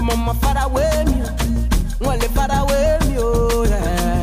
I'm on my far away, me. Only far away, me, oh yeah.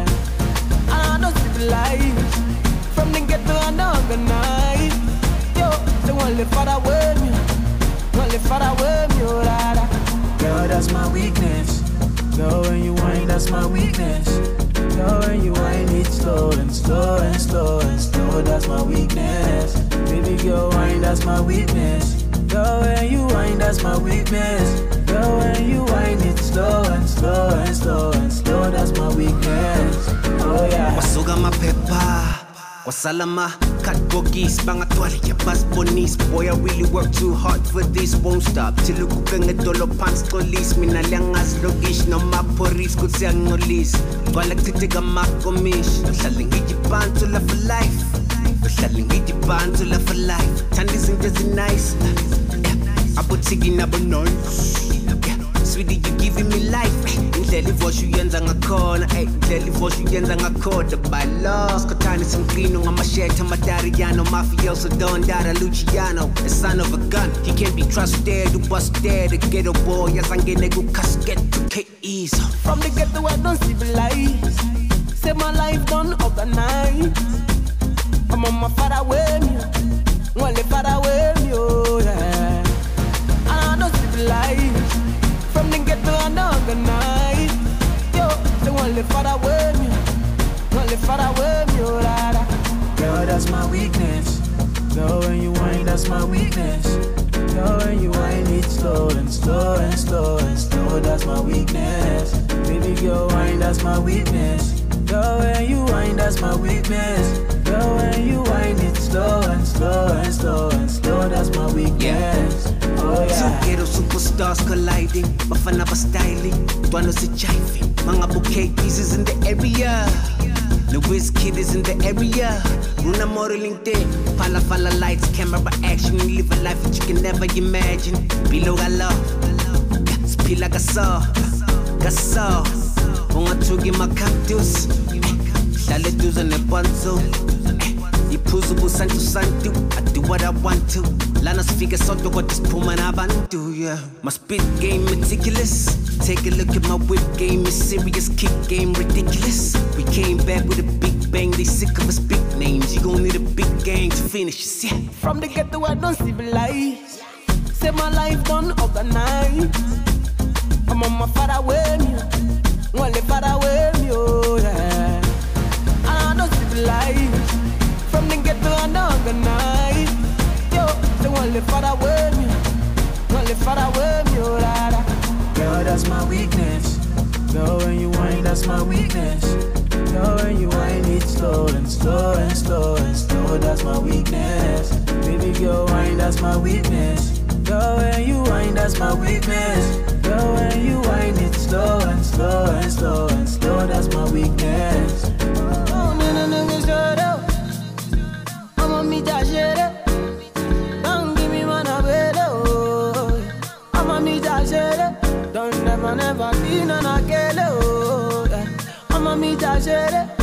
I don't see the light from the ghetto and organize. Yo, so only far away, me. Only far away, me, oh la la. Girl, that's my weakness. Girl, when you whine, that's my weakness. Girl, when you whine it slow and slow and slow and slow, that's my weakness. Baby girl, whine, that's my weakness. Girl, when you whine, that's my weakness. Girl, when you whine it slow and slow and slow and slow, that's my weakness. Oh yeah. Wasuga mapepa, wasalama, cut boogies, bangatwali, bas bonis. Boy, I really work too hard for this, won't stop. Till you cook a dolo pants police. Minalangas logish, no maporis, could say no lease. Galactica macomish, selling it ban to love for life. Selling it ban to love for life. Tandy's in just nice. I put taking up a noise. Sweetie, you giving me life. Indlela ivosha uyenza ngakhona, indlela ivosha uyenza ngakhoda. By law, Skotani Sangrino, Ngamasheta, Madariano, Mafioso, Don Dada, Luciano, the son of a gun. He can't be trusted, you busted, the ghetto boy, yes, I'm getting a casket to KEs. From the ghetto, I don't see the light. Say my life done overnight. I'm on my far away, me. Only far away, me, oh yeah. I don't see the light from the ghetto and organize. Yo, so only far away, me. Only far away, me, oh la la. Girl, that's my weakness. Girl, when you whine, that's my weakness. Girl, when you whine it slow and slow and slow and slow, that's my weakness. Baby girl, whine, that's my weakness. Girl, when you whine, that's my weakness. Girl, when you whine it slow and slow and slow and slow, that's my weakness. Oh yeah. Two ghetto superstars colliding, Bafana ba styling, Tuano si jiving. Mga bouquet pieces in the area. The Wizkid is in the area. Runa modeling day, Pala Fala lights, camera action. We live a life that you can never imagine. Below I love, spila gasol, gasol. Unga tugi makaktus, lale duza ne panzo. Ipuzu busantu santu, I do what I want to. Lanas figure soto what this puma na bantu, yeah. My spit game meticulous. Take a look at my whip game, it's serious, kick game ridiculous. We came back with a big bang, they sick of us big names. You gon' need a big gang to finish this, yeah. From the ghetto, I don't see the light. Say my life done overnight. I'm on my far away, me. Only far away, me, oh yeah. I don't see the light from the ghetto and organize. Yo, so only far away, me. Only far away, me, oh la la. Girl, that's my weakness. Girl, when you whine, that's my weakness. Girl, when you whine it slow and slow and slow and slow, that's my weakness. Baby girl, whine, that's my weakness. Girl, when you whine, that's my weakness. Girl, when you whine it slow and slow and slow and slow, that's my weakness. Oh, no, no, shut up. I'm on me, shut up. Don't give me one of it, oh. I'm on me, shut up. Don't never be none of it, oh. I'm on me, shut up.